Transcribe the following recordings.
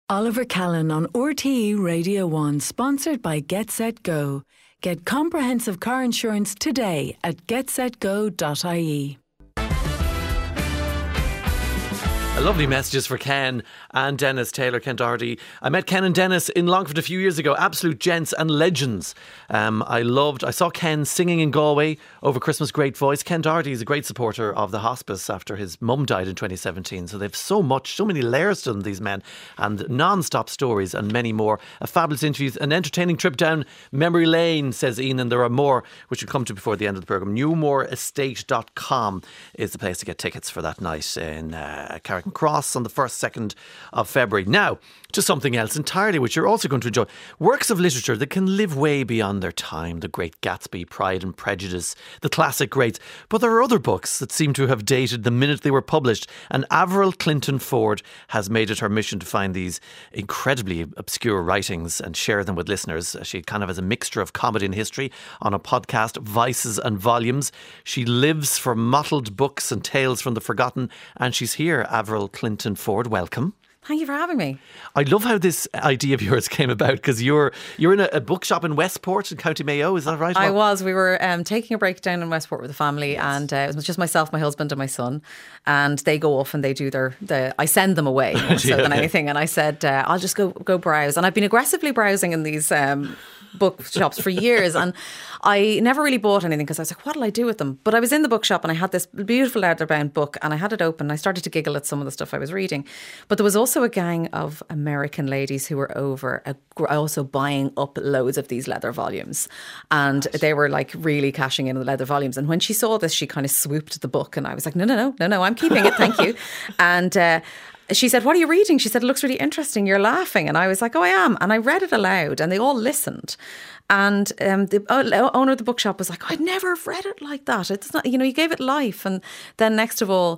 Oliver Callan on RTE Radio 1, sponsored by Get Set Go. Get comprehensive car insurance today at getsetgo.ie. Lovely messages for Ken and Dennis Taylor, Ken Doherty. I met Ken and Dennis in Longford a few years ago. Absolute gents and legends. I saw Ken singing in Galway over Christmas. Great voice. Ken Doherty is a great supporter of the hospice after his mum died in 2017. So they've so many layers to them, these men, and non-stop stories and many more. A fabulous interview, an entertaining trip down memory lane, says Ian, and there are more which we'll come to before the end of the programme. Newmoreestate.com is the place to get tickets for that night in Carrick Cross on the 1st, 2nd of February. Now, to something else entirely, which you're also going to enjoy. Works of literature that can live way beyond their time. The Great Gatsby, Pride and Prejudice, the classic greats. But there are other books that seem to have dated the minute they were published. And Avril Clinton Ford has made it her mission to find these incredibly obscure writings and share them with listeners. She kind of has a mixture of comedy and history on a podcast, Vices and Volumes. She lives for mottled books and tales from the forgotten. And she's here, Avril Clinton Ford. Welcome. Thank you for having me. I love how this idea of yours came about, because you're in a bookshop in Westport in County Mayo, is that right? I was. We were taking a break down in Westport with the family, yes. And it was just myself, my husband and my son, and they go off and they do I send them away more so than anything, and I said, I'll just go browse. And I've been aggressively browsing in these bookshops for years, and I never really bought anything because I was like, what'll I do with them? But I was in the bookshop and I had this beautiful leather-bound book and I had it open and I started to giggle at some of the stuff I was reading. But there was also a gang of American ladies who were over also buying up loads of these leather volumes, and they were like really cashing in on the leather volumes. And when she saw this, she kind of swooped the book and I was like, no, I'm keeping it, thank you. And she said, what are you reading? She said, it looks really interesting. You're laughing. And I was like, oh, I am. And I read it aloud and they all listened. And the owner of the bookshop was like, I'd never have read it like that. It's not, you gave it life. And then next of all,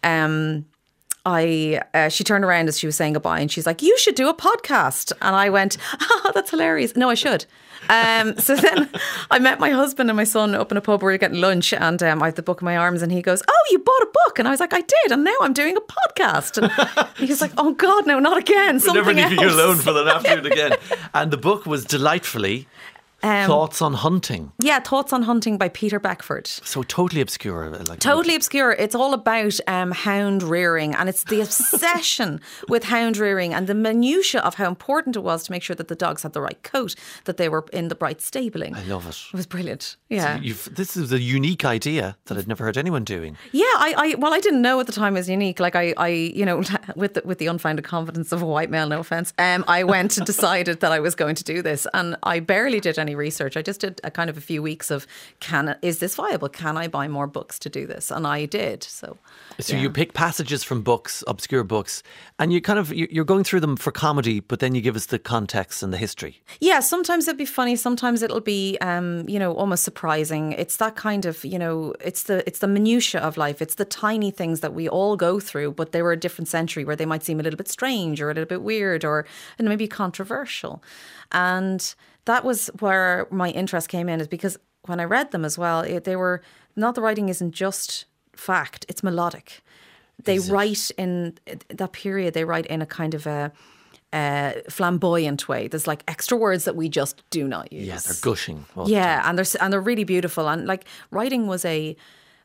she turned around as she was saying goodbye and she's like, you should do a podcast. And I went, oh, that's hilarious. No, I should. So then I met my husband and my son up in a pub where we were getting lunch, and I had the book in my arms and he goes, oh, you bought a book? And I was like, I did, and now I'm doing a podcast. And he was like, oh God, no, not again. We're never leaving you alone for that afternoon again. And the book was delightfully Thoughts on Hunting. Yeah, Thoughts on Hunting by Peter Beckford. So totally obscure. Totally obscure. It's all about hound rearing, and it's the obsession with hound rearing and the minutiae of how important it was to make sure that the dogs had the right coat, that they were in the right stabling. I love it. It was brilliant. Yeah. So this is a unique idea that I'd never heard anyone doing. Yeah, I didn't know at the time it was unique. Like I with the unfounded confidence of a white male, no offence, I went and decided that I was going to do this, and I barely did any research. I just did a few weeks of, is this viable? Can I buy more books to do this? And I did. So yeah. You pick passages from books, obscure books, and you're going through them for comedy, but then you give us the context and the history. Yeah, sometimes it'll be funny, sometimes it'll be almost surprising. It's that kind of, it's the minutiae of life. It's the tiny things that we all go through, but they were a different century where they might seem a little bit strange or a little bit weird or maybe controversial. And that was where my interest came in, is because when I read them as well, they were not, the writing isn't just fact, it's melodic. They write in that period, they write in a kind of a flamboyant way. There's like extra words that we just do not use. Yeah, they're gushing. Yeah, and they're really beautiful. And like writing was the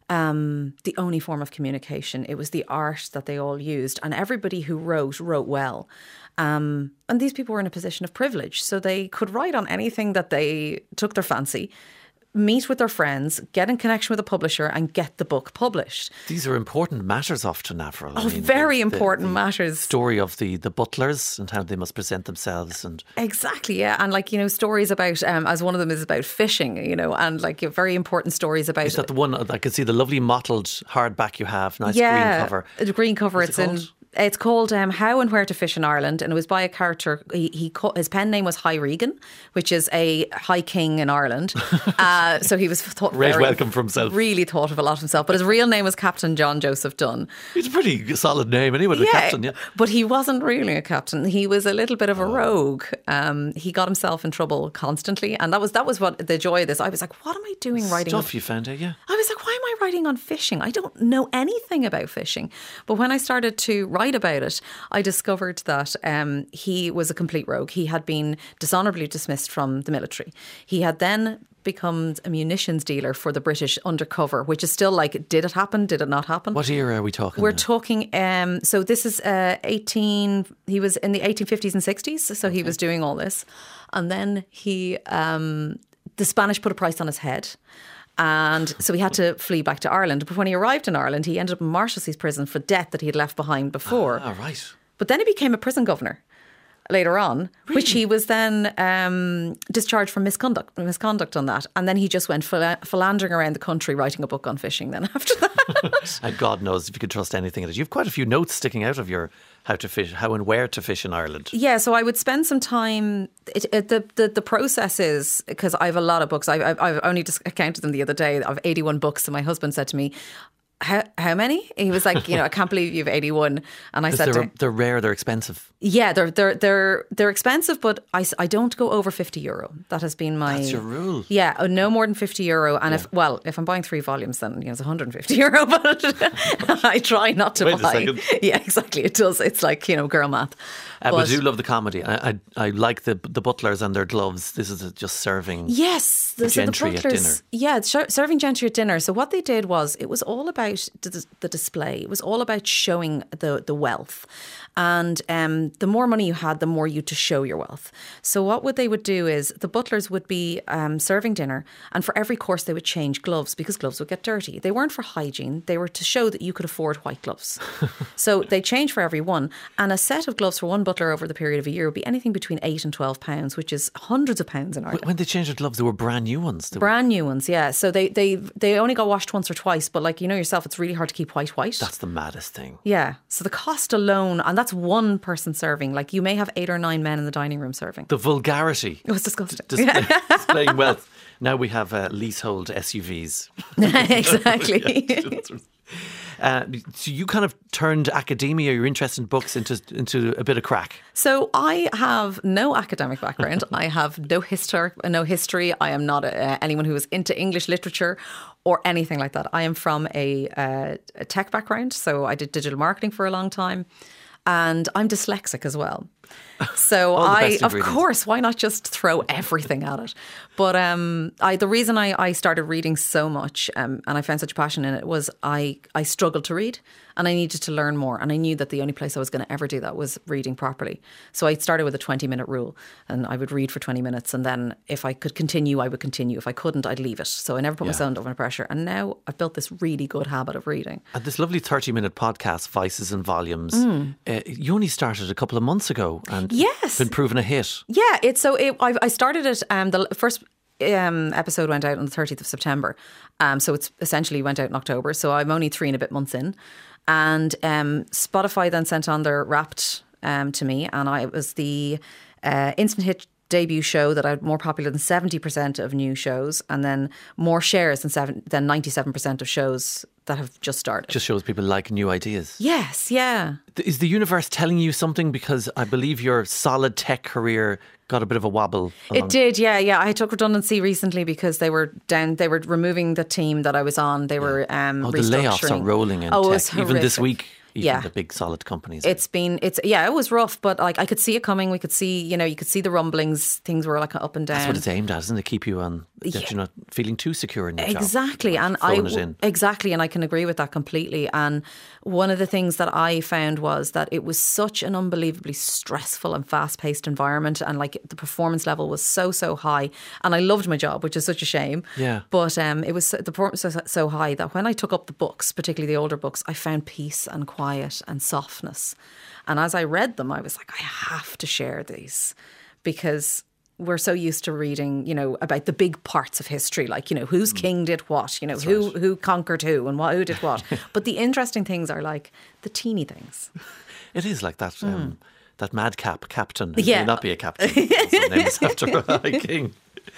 only form of communication. It was the art that they all used, and everybody who wrote well. And these people were in a position of privilege, so they could write on anything that they took their fancy, meet with their friends, get in connection with a publisher and get the book published. These are important matters often, Avril. Very important matters. Story of the butlers and how they must present themselves. And exactly, yeah. And stories about, as one of them is about fishing, and very important stories about... Is that the one, I can see the lovely mottled hardback you have, nice green cover. The green cover, It's called How and Where to Fish in Ireland, and it was by a character. His pen name was High Regan, which is a high king in Ireland. So he was welcome for himself. Really thought of a lot of himself, but his real name was Captain John Joseph Dunn. It's a pretty solid name anyway, the captain. Yeah, but he wasn't really a captain. He was a little bit of a rogue. He got himself in trouble constantly, and that was what the joy of this. I was like, what am I doing writing? Stuff you found out, yeah. I was like, why am I writing on fishing? I don't know anything about fishing. But when I started to write write about it, I discovered that he was a complete rogue. He had been dishonourably dismissed from the military. He had then become a munitions dealer for the British undercover, which is still like, did it happen? Did it not happen? What year are we talking? We're talking, so this is he was in the 1850s and 60s, so he was doing all this. And then the Spanish put a price on his head. And so he had to flee back to Ireland. But when he arrived in Ireland, he ended up in Marshalsea's prison for debt that he had left behind before. Ah, right. But then he became a prison governor later on, which he was then discharged for misconduct on that. And then he just went philandering around the country writing a book on fishing then after that. And God knows if you could trust anything in it. You have quite a few notes sticking out of your how to fish, how and where to fish in Ireland. Yeah, so I would spend some time. The process is, because I have a lot of books. I've only just counted them the other day. I have 81 books, and my husband said to me, how many? He was like, I can't believe you have 81. And I said, they're rare, they're expensive. Yeah, they're expensive, but I don't go over €50. That has been my. That's your rule. Yeah, no more than €50. And if I'm buying 3 volumes, then it's €150. But I try not to buy. Yeah, exactly. It does. It's like girl math. But I do love the comedy. I like the butlers and their gloves. This is just serving. Yes, gentry at dinner. Yeah, serving gentry at dinner. So what they did was, it was all about the display. It was all about showing the wealth. And the more money you had, the more you to show your wealth. So what they would do is, the butlers would be serving dinner, and for every course they would change gloves, because gloves would get dirty. They weren't for hygiene. They were to show that you could afford white gloves. So they change for every one. And a set of gloves for one butler over the period of a year would be anything between £8 and £12, which is hundreds of pounds in Ireland. When they changed their gloves, they were brand new ones. Brand new ones, yeah. So they only got washed once or twice, but like yourself, it's really hard to keep white. That's the maddest thing. Yeah. So the cost alone, and that's one person serving. Like, you may have 8 or 9 men in the dining room serving. The vulgarity. It was disgusting. Displaying wealth. Now we have leasehold SUVs. Exactly. So you kind of turned academia, your interest in books, into a bit of crack. So I have no academic background. I have no history. I am not anyone who is into English literature or anything like that. I am from a tech background. So I did digital marketing for a long time. And I'm dyslexic as well. So of course, why not just throw everything at it? But the reason I started reading so much and I found such passion in it was I struggled to read, and I needed to learn more. And I knew that the only place I was going to ever do that was reading properly. So I started with a 20-minute rule, and I would read for 20 minutes. And then if I could continue, I would continue. If I couldn't, I'd leave it. So I never put myself under pressure. And now I've built this really good habit of reading. And this lovely 30-minute podcast, Vices and Volumes, you only started a couple of months ago, and yes, been proven a hit. Yeah, I started it. The first episode went out on the 30th of September. So it's essentially went out in October. So I'm only 3 and a bit months in. And Spotify then sent on their Wrapped to me, and it was the instant hit debut show that had more popular than 70% of new shows, and then more shares than 97% of shows that have just started. Just shows people like new ideas. Yes, yeah. Is the universe telling you something? Because I believe your solid tech career got a bit of a wobble. It did, yeah. I took redundancy recently because they were removing the team that I was on. They were restructuring. The layoffs are rolling in tech. It was even this week. Even the big solid companies. It was rough, but like I could see it coming. We could see, you could see the rumblings. Things were like up and down. That's what it's aimed at, isn't it? Keep you on, that you're not feeling too secure in your job. Exactly. And exactly. And I can agree with that completely. And one of the things that I found was that it was such an unbelievably stressful and fast paced environment. And like the performance level was so high. And I loved my job, which is such a shame. Yeah. But it was the performance was so high that when I took up the books, particularly the older books, I found peace and quiet and softness. And as I read them, I was like, I have to share these, because we're so used to reading, about the big parts of history, like, whose king did what, who conquered who and who did what. But the interesting things are like the teeny things. It is like that. That madcap captain who may not be a captain. His name is after a high king.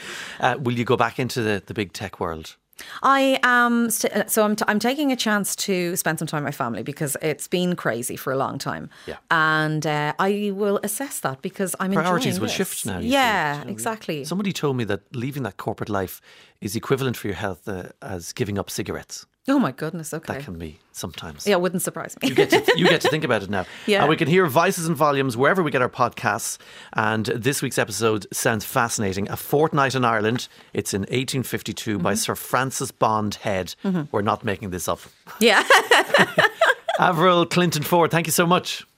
Will you go back into the big tech world? I am. I'm taking a chance to spend some time with my family, because it's been crazy for a long time. Yeah. And I will assess that, because I'm enjoying priorities will this. shift now. Yeah, exactly. Somebody told me that leaving that corporate life is equivalent for your health as giving up cigarettes. Oh my goodness, okay. That can be sometimes. Yeah, it wouldn't surprise me. You get to think about it now. Yeah. And we can hear Vices and Volumes wherever we get our podcasts. And this week's episode sounds fascinating. A Fortnight in Ireland. It's in 1852 by Sir Francis Bond Head. We're not making this up. Yeah. Avril Clinton Ford, thank you so much.